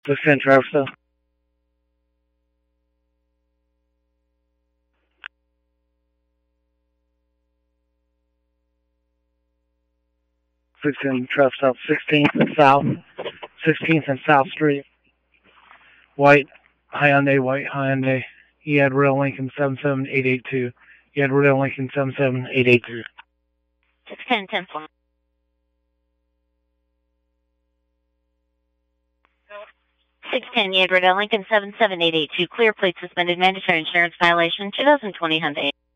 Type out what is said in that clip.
610 Traverse South. 610 Traverse South, 16th and South, 16th and South Street. White Hyundai. He had Real Lincoln 77882. He had Real Lincoln 77882. 610 10 610 Yadred Lincoln 77882. Clear plate suspended. Mandatory insurance violation. 2020 Hyundai.